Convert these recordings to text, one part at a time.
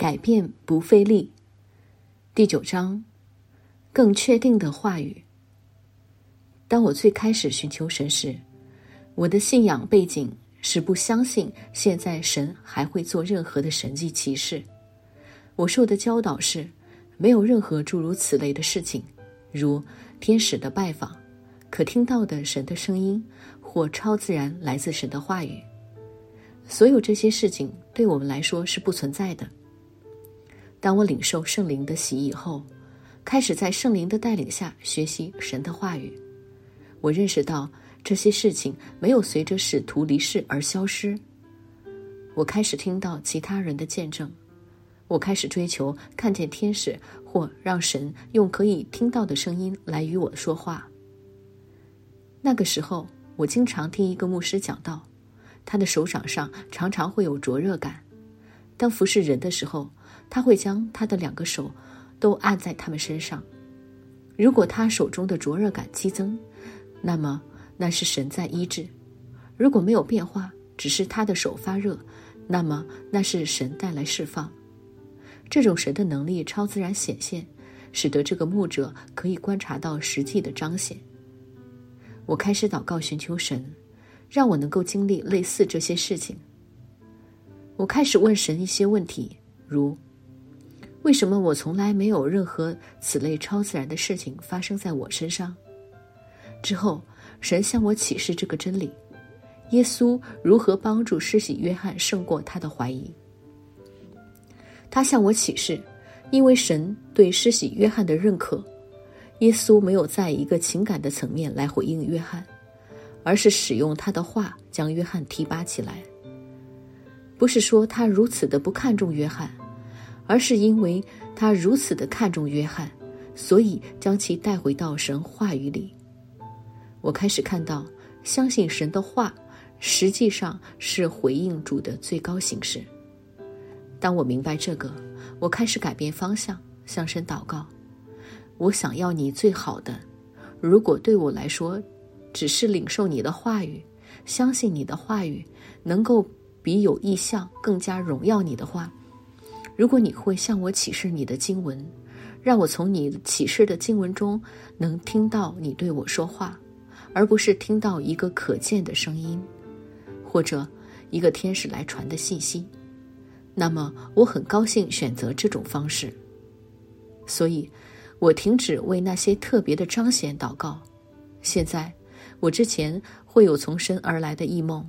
改变不费力。第9章，更确定的话语。当我最开始寻求神时，我的信仰背景是不相信现在神还会做任何的神迹奇事。我受的教导是，没有任何诸如此类的事情，如天使的拜访、可听到的神的声音或超自然来自神的话语。所有这些事情对我们来说是不存在的。当我领受圣灵的洗以后，开始在圣灵的带领下学习神的话语，我认识到这些事情没有随着使徒离世而消失。我开始听到其他人的见证，我开始追求看见天使或让神用可以听到的声音来与我说话。那个时候，我经常听一个牧师讲道，他的手掌上常常会有灼热感。当服侍人的时候，他会将他的2个手都按在他们身上。如果他手中的灼热感激增，那么那是神在医治；如果没有变化，只是他的手发热，那么那是神带来释放。这种神的能力超自然显现，使得这个牧者可以观察到实际的彰显。我开始祷告寻求神，让我能够经历类似这些事情。我开始问神一些问题，如为什么我从来没有任何此类超自然的事情发生在我身上？之后，神向我启示这个真理：耶稣如何帮助施洗约翰胜过他的怀疑。他向我启示，因为神对施洗约翰的认可，耶稣没有在一个情感的层面来回应约翰，而是使用他的话将约翰提拔起来。不是说他如此的不看重约翰，而是因为他如此的看重约翰，所以将其带回到神话语里。我开始看到，相信神的话实际上是回应主的最高形式。当我明白这个，我开始改变方向，向神祷告：我想要你最好的，如果对我来说只是领受你的话语，相信你的话语能够比有异象更加荣耀你的话，如果你会向我启示你的经文，让我从你启示的经文中能听到你对我说话，而不是听到一个可见的声音，或者一个天使来传的信息，那么我很高兴选择这种方式。所以我停止为那些特别的彰显祷告。现在我之前会有从神而来的异梦，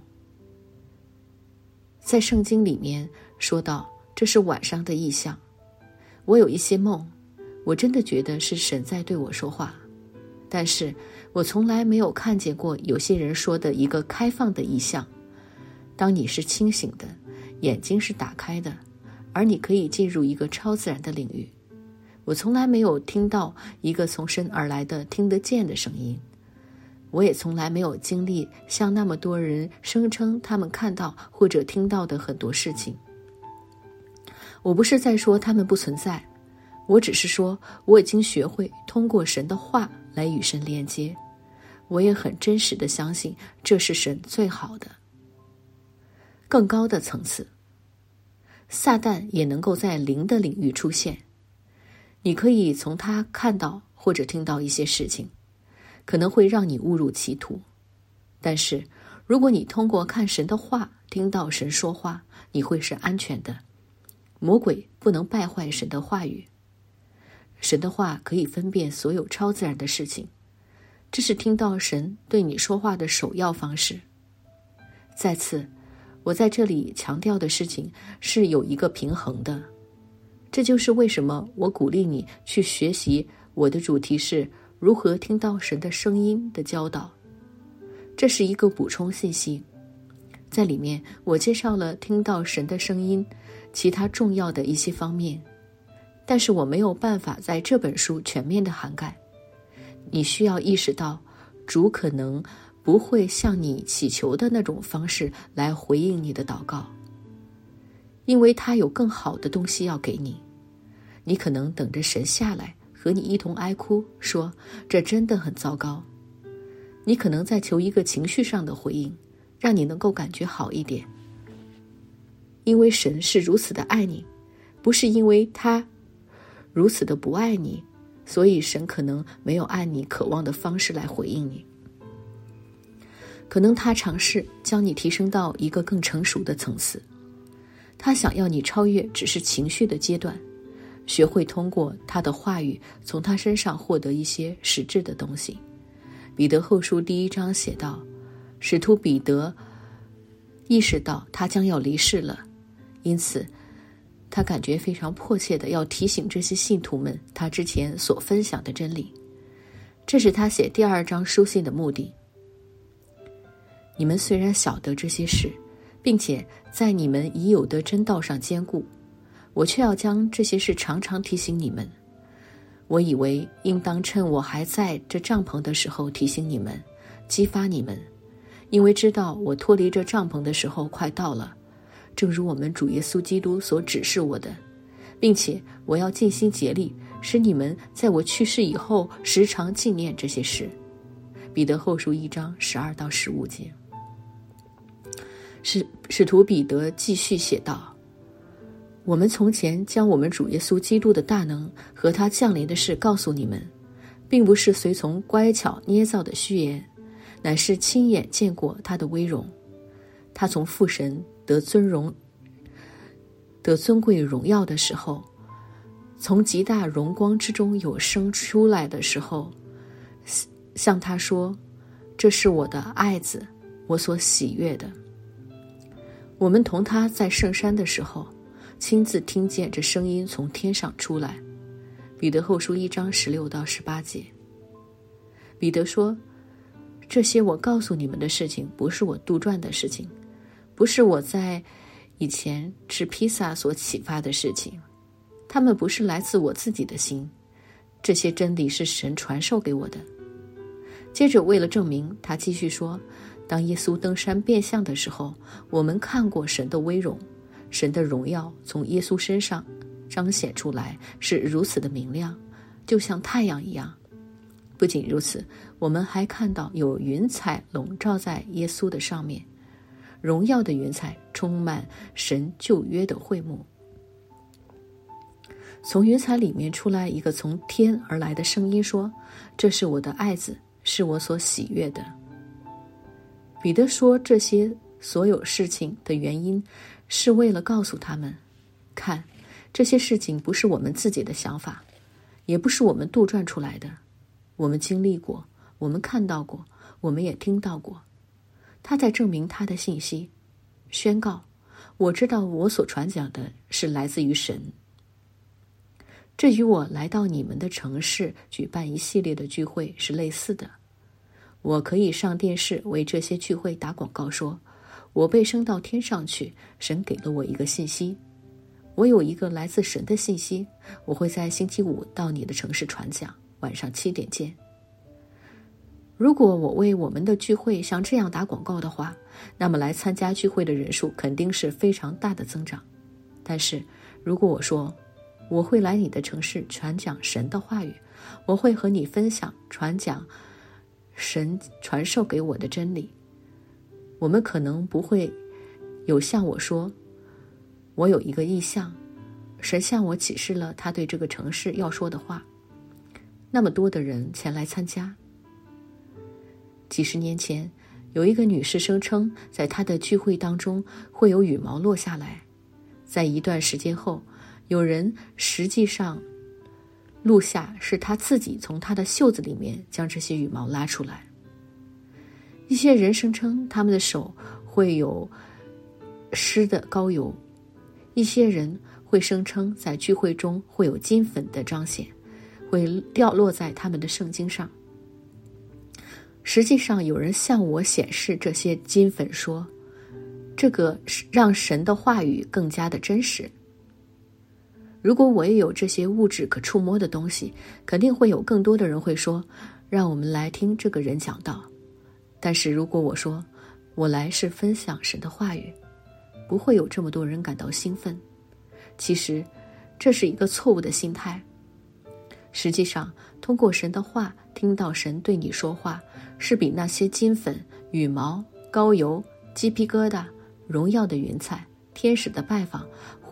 在圣经里面说到这是晚上的异象。我有一些梦，我真的觉得是神在对我说话，但是我从来没有看见过有些人说的一个开放的异象。当你是清醒的，眼睛是打开的，而你可以进入一个超自然的领域。我从来没有听到一个从神而来的听得见的声音，我也从来没有经历像那么多人声称他们看到或者听到的很多事情。我不是在说他们不存在，我只是说我已经学会通过神的话来与神连接，我也很真实地相信这是神最好的。更高的层次，撒旦也能够在灵的领域出现，你可以从他看到或者听到一些事情，可能会让你误入歧途。但是如果你通过看神的话听到神说话，你会是安全的。魔鬼不能败坏神的话语。神的话可以分辨所有超自然的事情，这是听到神对你说话的首要方式。再次，我在这里强调的事情是有一个平衡的。这就是为什么我鼓励你去学习我的主题是如何听到神的声音的教导。这是一个补充信息，在里面我介绍了听到神的声音其他重要的一些方面，但是我没有办法在这本书全面的涵盖。你需要意识到，主可能不会像你祈求的那种方式来回应你的祷告，因为他有更好的东西要给你。你可能等着神下来和你一同哀哭，说这真的很糟糕。你可能在求一个情绪上的回应，让你能够感觉好一点。因为神是如此的爱你， 不是因为他如此的不爱你，所以神可能没有按你渴望的方式来回应你。可能他尝试将你提升到一个更成熟的层次，他想要你超越只是情绪的阶段，学会通过他的话语从他身上获得一些实质的东西。彼得后书1章写道，使徒彼得意识到他将要离世了，因此他感觉非常迫切的要提醒这些信徒们他之前所分享的真理。这是他写第2章书信的目的。你们虽然晓得这些事，并且在你们已有的真道上坚固，我却要将这些事常常提醒你们。我以为应当趁我还在这帐篷的时候提醒你们，激发你们，因为知道我脱离这帐篷的时候快到了，正如我们主耶稣基督所指示我的，并且我要尽心竭力，使你们在我去世以后时常纪念这些事。彼得后书1章12到15节。使徒彼得继续写道，我们从前将我们主耶稣基督的大能和他降临的事告诉你们，并不是随从乖巧捏造的虚言，乃是亲眼见过他的威荣。他从父神得尊贵荣耀的时候，从极大荣光之中有生出来的时候，向他说，这是我的爱子，我所喜悦的。我们同他在圣山的时候，亲自听见这声音从天上出来。彼得后书1章16到18节。彼得说，这些我告诉你们的事情，不是我杜撰的事情，不是我在以前吃披萨所启发的事情，他们不是来自我自己的心，这些真理是神传授给我的。接着为了证明，他继续说，当耶稣登山变相的时候，我们看过神的威荣，神的荣耀从耶稣身上彰显出来，是如此的明亮，就像太阳一样。不仅如此，我们还看到有云彩笼罩在耶稣的上面，荣耀的云彩充满神旧约的会幕。从云彩里面出来一个从天而来的声音说，这是我的爱子，是我所喜悦的。彼得说这些所有事情的原因，是为了告诉他们，看，这些事情不是我们自己的想法，也不是我们杜撰出来的，我们经历过，我们看到过，我们也听到过。他在证明他的信息，宣告，我知道我所传讲的是来自于神。这与我来到你们的城市举办一系列的聚会是类似的。我可以上电视为这些聚会打广告，说我被升到天上去，神给了我一个信息，我有一个来自神的信息，我会在星期5到你的城市传讲，晚上7点见。如果我为我们的聚会像这样打广告的话，那么来参加聚会的人数肯定是非常大的增长。但是如果我说我会来你的城市传讲神的话语，我会和你分享传讲神传授给我的真理，我们可能不会有像我说，我有一个意向，神向我启示了他对这个城市要说的话，那么多的人前来参加。几十年前，有一个女士声称，在她的聚会当中会有羽毛落下来，在一段时间后，有人实际上录下是他自己从他的袖子里面将这些羽毛拉出来。一些人声称他们的手会有湿的膏油，一些人会声称在聚会中会有金粉的彰显，会掉落在他们的圣经上。实际上有人向我显示这些金粉，说这个让神的话语更加的真实。如果我也有这些物质可触摸的东西，肯定会有更多的人会说，让我们来听这个人讲道。但是如果我说我来是分享神的话语，不会有这么多人感到兴奋。其实这是一个错误的心态。实际上通过神的话听到神对你说话，是比那些金粉、羽毛、膏油、鸡皮疙瘩、荣耀的云彩、天使的拜访或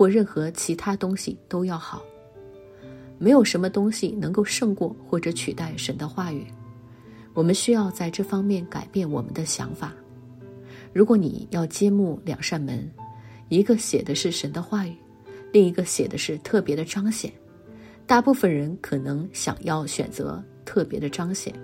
或任何其他东西都要好。没有什么东西能够胜过或者取代神的话语。我们需要在这方面改变我们的想法。如果你要揭幕2扇门，一个写的是神的话语，另一个写的是特别的彰显，大部分人可能想要选择特别的彰显，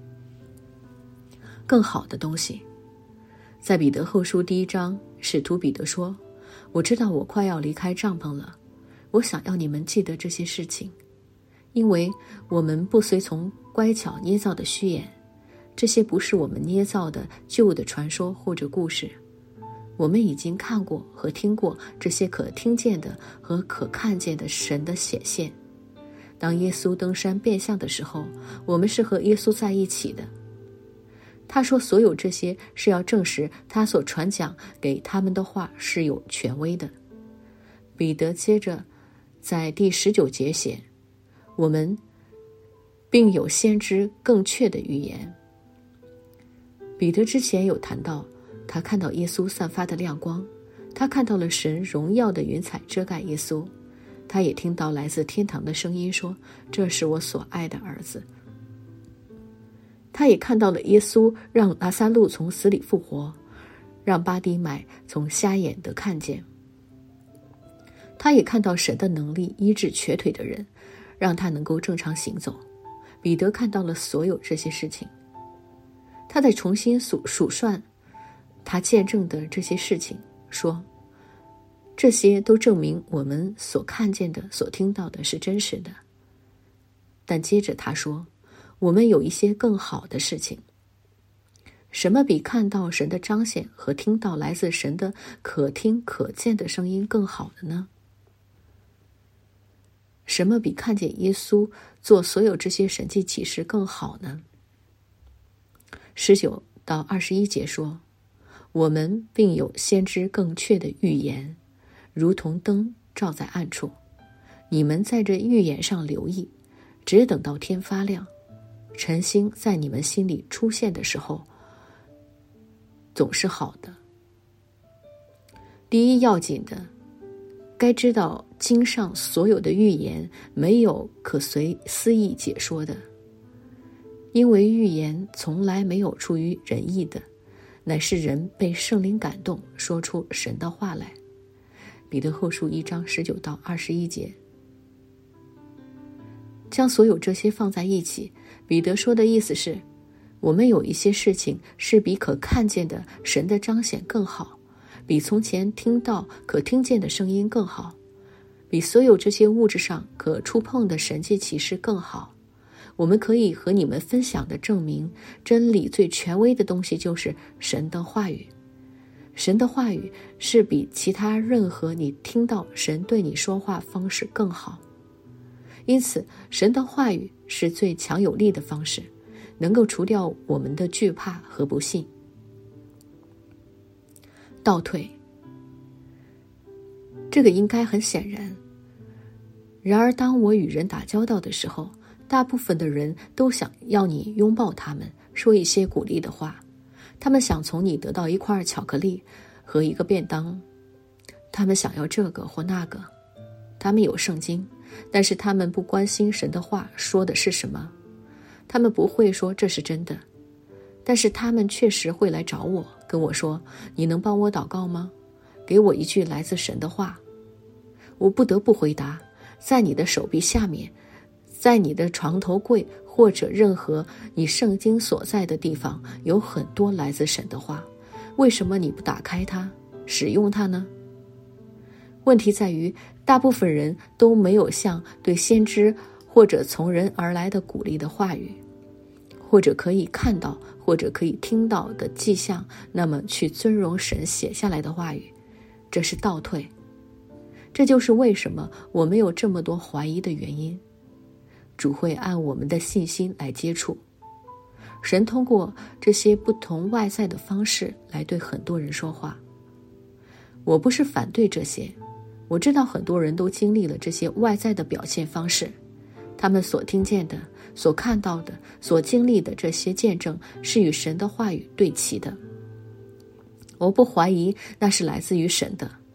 更好的东西。在彼得后书1章，使徒彼得说，我知道我快要离开帐篷了，我想要你们记得这些事情，因为我们不随从乖巧捏造的虚言，这些不是我们捏造的旧的传说或者故事，我们已经看过和听过这些可听见的和可看见的神的显现。当耶稣登山变相的时候，我们是和耶稣在一起的。他说所有这些是要证实他所传讲给他们的话是有权威的。彼得接着在第19节写，我们并有先知更确的预言。彼得之前有谈到，他看到耶稣散发的亮光，他看到了神荣耀的云彩遮盖耶稣，他也听到来自天堂的声音说，这是我所爱的儿子。他也看到了耶稣让拉撒路从死里复活，让巴底买从瞎眼得看见。他也看到神的能力医治瘸腿的人，让他能够正常行走。彼得看到了所有这些事情。他在重新数算他见证的这些事情，说这些都证明我们所看见的所听到的是真实的。但接着他说，我们有一些更好的事情。什么比看到神的彰显和听到来自神的可听可见的声音更好的呢？什么比看见耶稣做所有这些神迹奇事更好呢？19到21节说，我们并有先知更确的预言，如同灯照在暗处。你们在这预言上留意，只等到天发亮，晨星在你们心里出现的时候，总是好的。第一要紧的，该知道经上所有的预言没有可随私意解说的，因为预言从来没有出于人意的，乃是人被圣灵感动，说出神的话来。彼得后书1章19到21节。将所有这些放在一起，彼得说的意思是，我们有一些事情是比可看见的神的彰显更好，比从前听到可听见的声音更好，比所有这些物质上可触碰的神迹奇事更好。我们可以和你们分享的证明，真理最权威的东西就是神的话语。神的话语是比其他任何你听到神对你说话方式更好。因此，神的话语是最强有力的方式，能够除掉我们的惧怕和不信。倒退，这个应该很显然。然而，当我与人打交道的时候，大部分的人都想要你拥抱他们，说一些鼓励的话。他们想从你得到一块巧克力和一个便当，他们想要这个或那个。他们有圣经，但是他们不关心神的话说的是什么。他们不会说这是真的，但是他们确实会来找我，跟我说，你能帮我祷告吗？给我一句来自神的话。我不得不回答，在你的手臂下面，在你的床头柜或者任何你圣经所在的地方，有很多来自神的话。为什么你不打开它，使用它呢？问题在于，大部分人都没有像对先知或者从人而来的鼓励的话语，或者可以看到或者可以听到的迹象，那么去尊荣神写下来的话语。这是倒退。这就是为什么我们有这么多怀疑的原因。主会按我们的信心来接触。神通过这些不同外在的方式来对很多人说话。我不是反对这些，我知道很多人都经历了这些外在的表现方式，他们所听见的、所看到的、所经历的这些见证是与神的话语对齐的。我不怀疑那是来自于神的，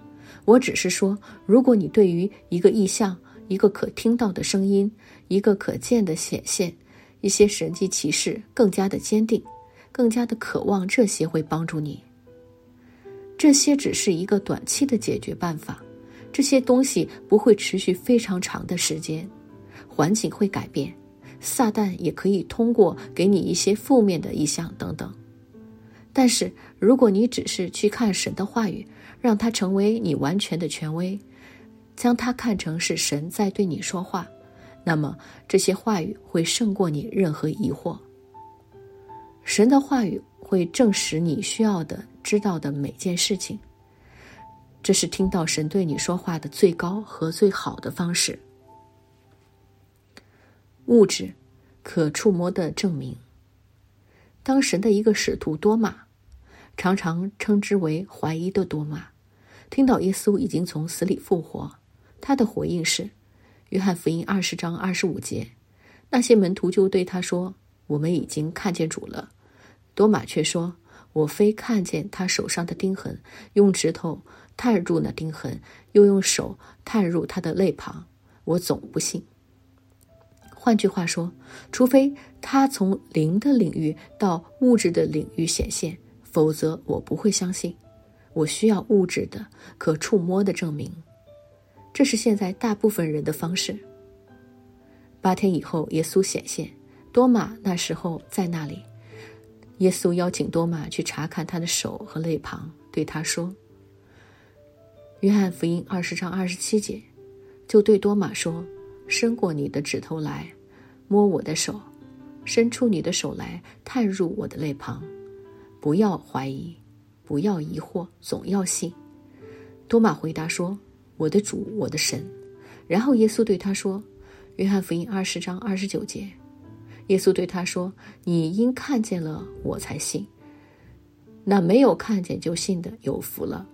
我只是说，如果你对于一个意象、一个可听到的声音、一个可见的显现、一些神迹奇事更加的坚定，更加的渴望，这些会帮助你。这些只是一个短期的解决办法，这些东西不会持续非常长的时间，环境会改变，撒旦也可以通过给你一些负面的意象等等。但是如果你只是去看神的话语，让它成为你完全的权威，将它看成是神在对你说话，那么这些话语会胜过你任何疑惑。神的话语会证实你需要的、知道的每件事情，这是听到神对你说话的最高和最好的方式。物质，可触摸的证明。当神的一个使徒多马，常常称之为怀疑的多马，听到耶稣已经从死里复活，他的回应是约翰福音20章25节，那些门徒就对他说，我们已经看见主了。多马却说，我非看见他手上的钉痕，用指头探入那钉痕，又用手探入他的肋旁，我总不信。换句话说，除非他从灵的领域到物质的领域显现，否则我不会相信。我需要物质的、可触摸的证明。这是现在大部分人的方式。8天以后，耶稣显现，多马那时候在那里。耶稣邀请多马去查看他的手和肋旁，对他说，约翰福音20章27节，就对多马说，伸过你的指头来，摸我的手，伸出你的手来，探入我的肋旁，不要怀疑，不要疑惑，总要信。多马回答说，我的主，我的神。然后耶稣对他说，约翰福音20章29节，耶稣对他说，你因看见了我才信，那没有看见就信的有福了。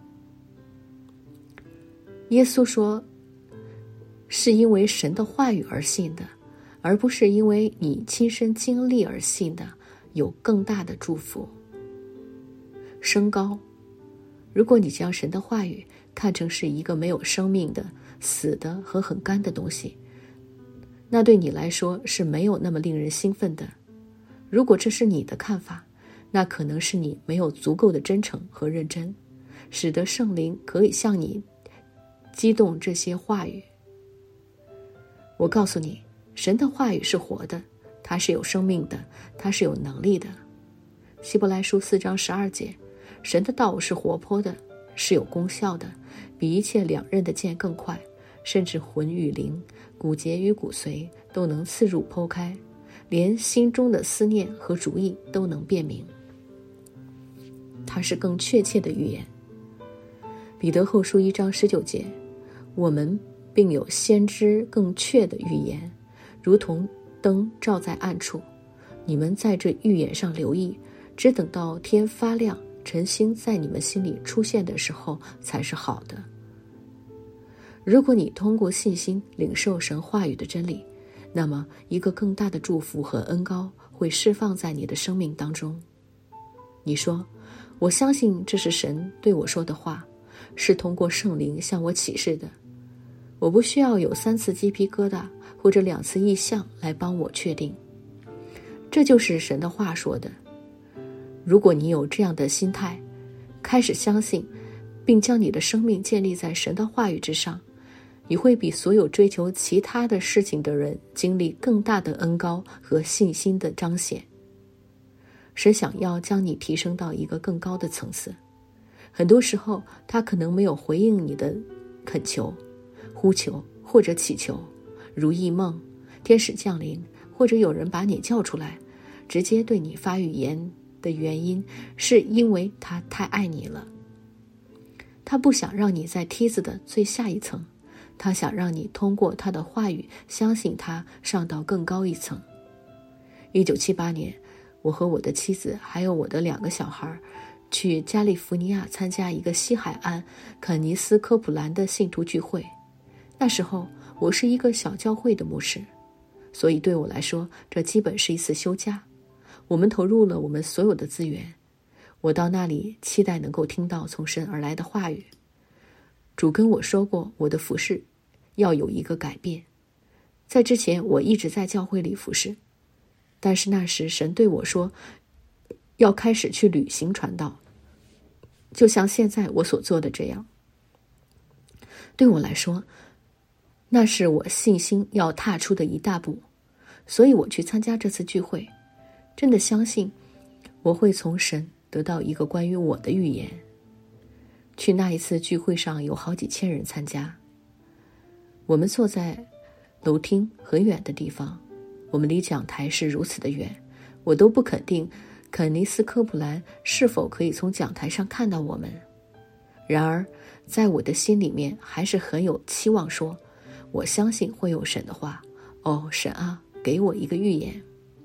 耶稣说，是因为神的话语而信的，而不是因为你亲身经历而信的，有更大的祝福。升高，如果你将神的话语看成是一个没有生命的、死的和很干的东西，那对你来说是没有那么令人兴奋的。如果这是你的看法，那可能是你没有足够的真诚和认真，使得圣灵可以向你激动这些话语。我告诉你，神的话语是活的，它是有生命的，它是有能力的。希伯来书4章12节，神的道是活泼的，是有功效的，比一切两刃的剑更快，甚至魂与灵、骨节与骨髓都能刺入剖开，连心中的思念和主意都能辨明。它是更确切的预言。彼得后书1章19节，我们并有先知更确的预言，如同灯照在暗处。你们在这预言上留意，只等到天发亮，晨星在你们心里出现的时候才是好的。如果你通过信心领受神话语的真理，那么一个更大的祝福和恩膏会释放在你的生命当中。你说，我相信这是神对我说的话，是通过圣灵向我启示的。我不需要有3次鸡皮疙瘩或者2次异象来帮我确定。这就是神的话说的。如果你有这样的心态，开始相信，并将你的生命建立在神的话语之上，你会比所有追求其他的事情的人经历更大的恩膏和信心的彰显。神想要将你提升到一个更高的层次，很多时候他可能没有回应你的恳求、呼求或者祈求，如异梦、天使降临，或者有人把你叫出来，直接对你发语言的原因，是因为他太爱你了。他不想让你在梯子的最下一层，他想让你通过他的话语相信他，上到更高一层。1978年，我和我的妻子还有我的2个小孩去加利福尼亚参加一个西海岸肯尼斯科普兰的信徒聚会。那时候我是一个小教会的牧师，所以对我来说，这基本是一次休假。我们投入了我们所有的资源。我到那里期待能够听到从神而来的话语。 主跟我说过，我的服事要有一个改变。在之前我一直在教会里服事，但是那时神对我说，要开始去旅行传道，就像现在我所做的这样。对我来说，那是我信心要踏出的一大步，所以我去参加这次聚会，真的相信我会从神得到一个关于我的预言。去那一次聚会上有好几千人参加，我们坐在楼厅很远的地方，我们离讲台是如此的远，我都不肯定肯尼斯·科普兰是否可以从讲台上看到我们。然而在我的心里面还是很有期望，说我相信会有神的话。哦，神啊，给我一个预言。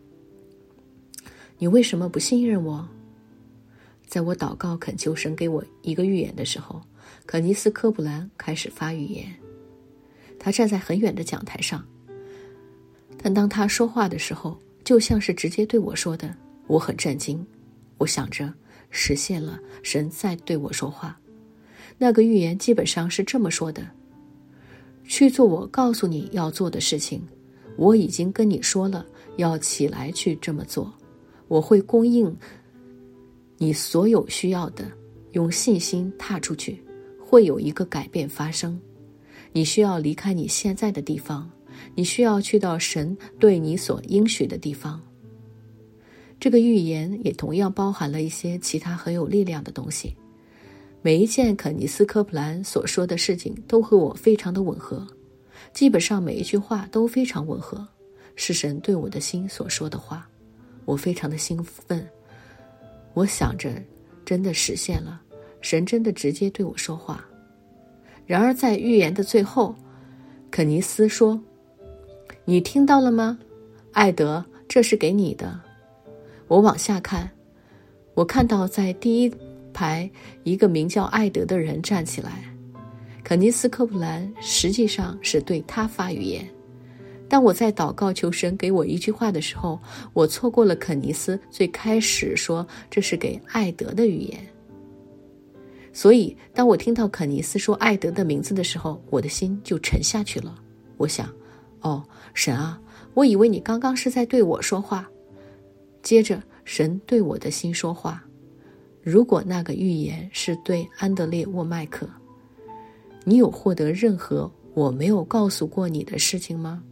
你为什么不信任我？在我祷告恳求神给我一个预言的时候，肯尼斯·科普兰开始发预言。他站在很远的讲台上，但当他说话的时候，就像是直接对我说的。我很震惊，我想着实现了，神在对我说话。那个预言基本上是这么说的：去做我告诉你要做的事情，我已经跟你说了，要起来去这么做，我会供应你所有需要的，用信心踏出去，会有一个改变发生。你需要离开你现在的地方，你需要去到神对你所应许的地方。这个预言也同样包含了一些其他很有力量的东西。每一件肯尼斯·科普兰所说的事情都和我非常的吻合，基本上每一句话都非常吻合，是神对我的心所说的话。我非常的兴奋，我想着真的实现了，神真的直接对我说话。然而在预言的最后，肯尼斯说，你听到了吗？艾德，这是给你的。我往下看，我看到在第一排一个名叫艾德的人站起来。肯尼斯·科普兰实际上是对他发预言。当我在祷告求神给我一句话的时候，我错过了肯尼斯最开始说这是给艾德的预言。所以当我听到肯尼斯说艾德的名字的时候，我的心就沉下去了。我想，哦，神啊，我以为你刚刚是在对我说话。接着神对我的心说话，如果那个预言是对安德烈·沃麦克，你有获得任何我没有告诉过你的事情吗？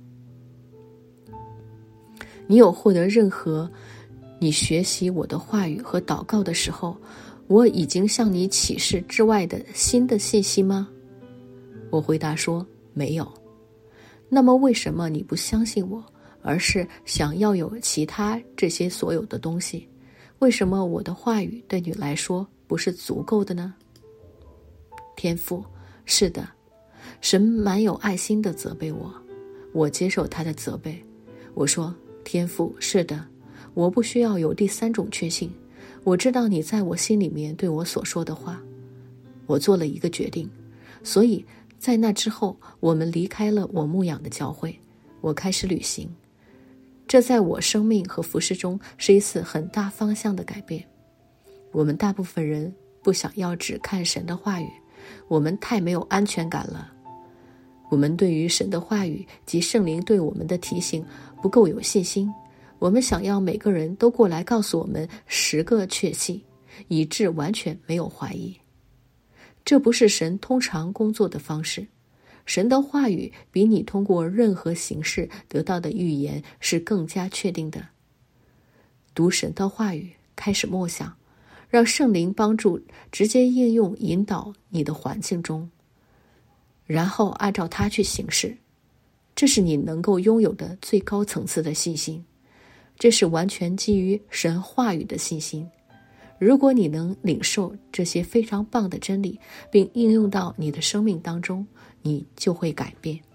你有获得任何你学习我的话语和祷告的时候，我已经向你启示之外的新的信息吗？我回答说，没有。那么为什么你不相信我，而是想要有其他这些所有的东西？为什么我的话语对你来说不是足够的呢？天父，是的，神蛮有爱心的责备我，我接受他的责备。我说，天父，是的，我不需要有第三种确信，我知道你在我心里面对我所说的话。我做了一个决定，所以在那之后，我们离开了我牧养的教会，我开始旅行。这在我生命和服事中是一次很大方向的改变。我们大部分人不想要只看神的话语，我们太没有安全感了。我们对于神的话语及圣灵对我们的提醒不够有信心，我们想要每个人都过来告诉我们10个确信，以致完全没有怀疑。这不是神通常工作的方式。神的话语比你通过任何形式得到的预言是更加确定的。读神的话语，开始默想，让圣灵帮助直接应用引导你的环境中，然后按照它去行事。这是你能够拥有的最高层次的信心，这是完全基于神话语的信心。如果你能领受这些非常棒的真理，并应用到你的生命当中，你就会改变。